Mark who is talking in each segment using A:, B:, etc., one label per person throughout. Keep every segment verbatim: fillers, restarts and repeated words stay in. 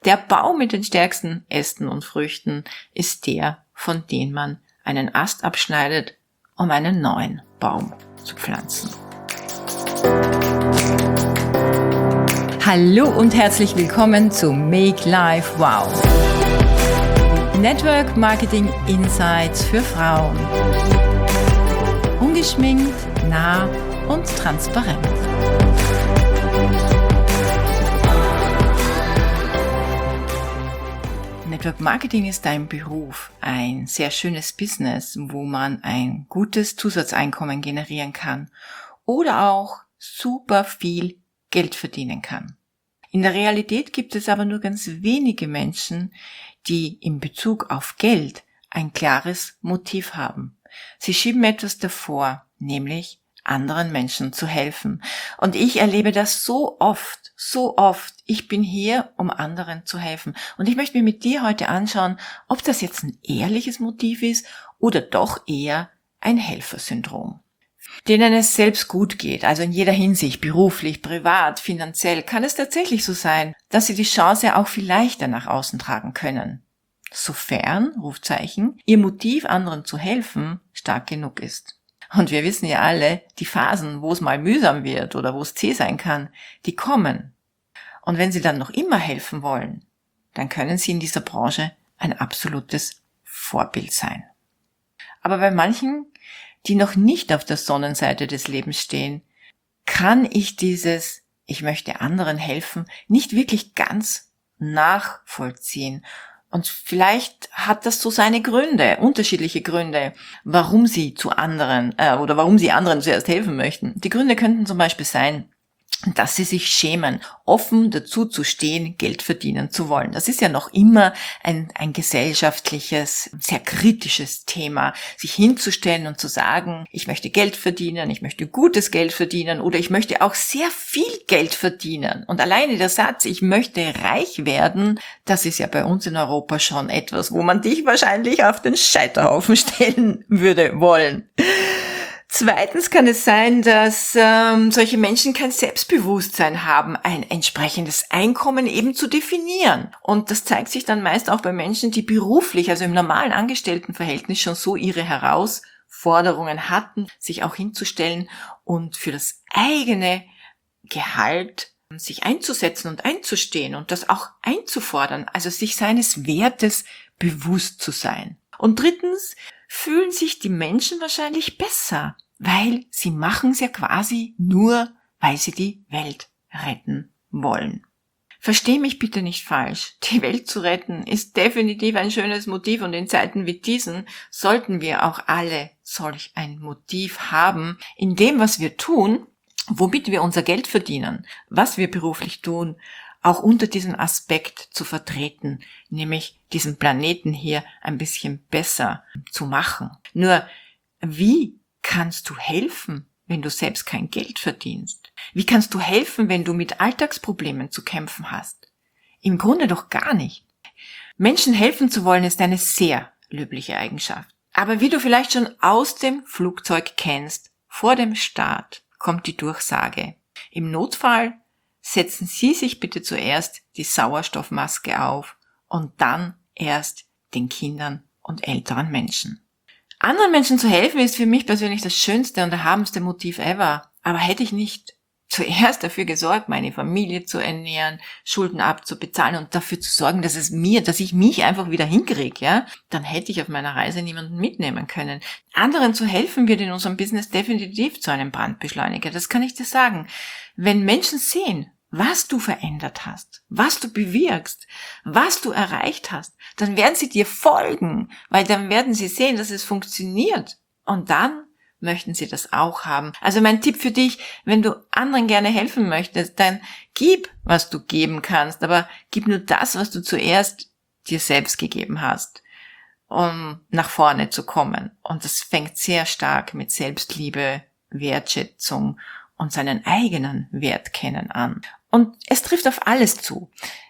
A: Der Baum mit den stärksten Ästen und Früchten ist der, von dem man einen Ast abschneidet, um einen neuen Baum zu pflanzen. Hallo und herzlich willkommen zu Make Life Wow. Network Marketing Insights für Frauen. Ungeschminkt, nah und transparent. Network Marketing ist ein Beruf, ein sehr schönes Business, wo man ein gutes Zusatzeinkommen generieren kann oder auch super viel Geld verdienen kann. In der Realität gibt es aber nur ganz wenige Menschen, die in Bezug auf Geld ein klares Motiv haben. Sie schieben etwas davor, nämlich anderen Menschen zu helfen. Und ich erlebe das so oft, so oft. Ich bin hier, um anderen zu helfen. Und ich möchte mir mit dir heute anschauen, ob das jetzt ein ehrliches Motiv ist oder doch eher ein Helfersyndrom. Denen es selbst gut geht, also in jeder Hinsicht, beruflich, privat, finanziell, kann es tatsächlich so sein, dass sie die Chance auch viel leichter nach außen tragen können. Sofern, Rufzeichen, ihr Motiv, anderen zu helfen, stark genug ist. Und wir wissen ja alle, die Phasen, wo es mal mühsam wird oder wo es zäh sein kann, die kommen. Und wenn Sie dann noch immer helfen wollen, dann können Sie in dieser Branche ein absolutes Vorbild sein. Aber bei manchen, die noch nicht auf der Sonnenseite des Lebens stehen, kann ich dieses Ich möchte anderen helfen nicht wirklich ganz nachvollziehen. Und vielleicht hat das so seine Gründe, unterschiedliche Gründe, warum sie zu anderen äh, oder warum sie anderen zuerst helfen möchten. Die Gründe könnten zum Beispiel sein, dass sie sich schämen, offen dazu zu stehen, Geld verdienen zu wollen. Das ist ja noch immer ein, ein gesellschaftliches, sehr kritisches Thema, sich hinzustellen und zu sagen, ich möchte Geld verdienen, ich möchte gutes Geld verdienen oder ich möchte auch sehr viel Geld verdienen. Und alleine der Satz, ich möchte reich werden, das ist ja bei uns in Europa schon etwas, wo man dich wahrscheinlich auf den Scheiterhaufen stellen würde wollen. Zweitens kann es sein, dass ähm, solche Menschen kein Selbstbewusstsein haben, ein entsprechendes Einkommen eben zu definieren. Und das zeigt sich dann meist auch bei Menschen, die beruflich, also im normalen Angestelltenverhältnis schon so ihre Herausforderungen hatten, sich auch hinzustellen und für das eigene Gehalt sich einzusetzen und einzustehen und das auch einzufordern, also sich seines Wertes bewusst zu sein. Und drittens fühlen sich die Menschen wahrscheinlich besser, weil sie machen es ja quasi nur, weil sie die Welt retten wollen. Versteh mich bitte nicht falsch. Die Welt zu retten ist definitiv ein schönes Motiv und in Zeiten wie diesen sollten wir auch alle solch ein Motiv haben, in dem, was wir tun, womit wir unser Geld verdienen, was wir beruflich tun, auch unter diesem Aspekt zu vertreten, nämlich diesen Planeten hier ein bisschen besser zu machen. Nur, wie kannst du helfen, wenn du selbst kein Geld verdienst? Wie kannst du helfen, wenn du mit Alltagsproblemen zu kämpfen hast? Im Grunde doch gar nicht. Menschen helfen zu wollen ist eine sehr löbliche Eigenschaft. Aber wie du vielleicht schon aus dem Flugzeug kennst, vor dem Start kommt die Durchsage. Im Notfall setzen Sie sich bitte zuerst die Sauerstoffmaske auf und dann erst den Kindern und älteren Menschen. Anderen Menschen zu helfen ist für mich persönlich das schönste und erhabenste Motiv ever. Aber hätte ich nicht zuerst dafür gesorgt, meine Familie zu ernähren, Schulden abzubezahlen und dafür zu sorgen, dass es mir, dass ich mich einfach wieder hinkriege, ja, dann hätte ich auf meiner Reise niemanden mitnehmen können. Anderen zu helfen wird in unserem Business definitiv zu einem Brandbeschleuniger. Das kann ich dir sagen. Wenn Menschen sehen, was du verändert hast, was du bewirkst, was du erreicht hast, dann werden sie dir folgen, weil dann werden sie sehen, dass es funktioniert. Und dann möchten sie das auch haben. Also mein Tipp für dich, wenn du anderen gerne helfen möchtest, dann gib, was du geben kannst, aber gib nur das, was du zuerst dir selbst gegeben hast, um nach vorne zu kommen. Und das fängt sehr stark mit Selbstliebe, Wertschätzung und seinen eigenen Wert kennen an. Und es trifft auf alles zu.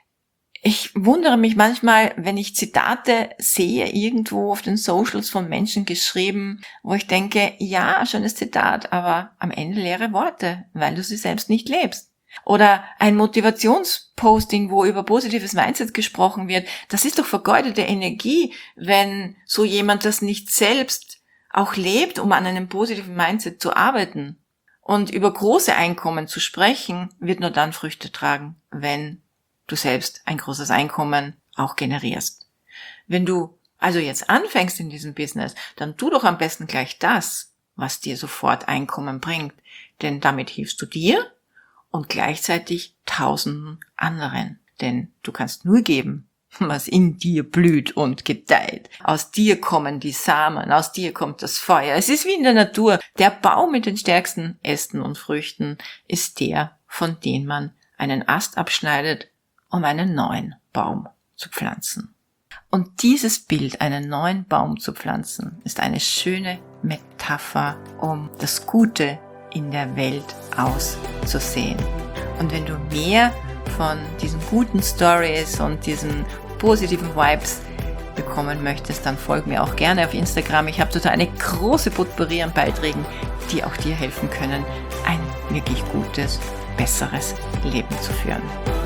A: Ich wundere mich manchmal, wenn ich Zitate sehe, irgendwo auf den Socials von Menschen geschrieben, wo ich denke, ja, schönes Zitat, aber am Ende leere Worte, weil du sie selbst nicht lebst. Oder ein Motivationsposting, wo über positives Mindset gesprochen wird, das ist doch vergeudete Energie, wenn so jemand das nicht selbst auch lebt, um an einem positiven Mindset zu arbeiten. Und über große Einkommen zu sprechen, wird nur dann Früchte tragen, wenn du selbst ein großes Einkommen auch generierst. Wenn du also jetzt anfängst in diesem Business, dann tu doch am besten gleich das, was dir sofort Einkommen bringt. Denn damit hilfst du dir und gleichzeitig tausenden anderen. Denn du kannst nur geben, was in dir blüht und gedeiht. Aus dir kommen die Samen, aus dir kommt das Feuer. Es ist wie in der Natur. Der Baum mit den stärksten Ästen und Früchten ist der, von dem man einen Ast abschneidet, um einen neuen Baum zu pflanzen. Und dieses Bild, einen neuen Baum zu pflanzen, ist eine schöne Metapher, um das Gute in der Welt auszusehen. Und wenn du mehr von diesen guten Stories und diesen positiven Vibes bekommen möchtest, dann folg mir auch gerne auf Instagram. Ich habe dort eine große Potpourri an Beiträgen, die auch dir helfen können, ein wirklich gutes, besseres Leben zu führen.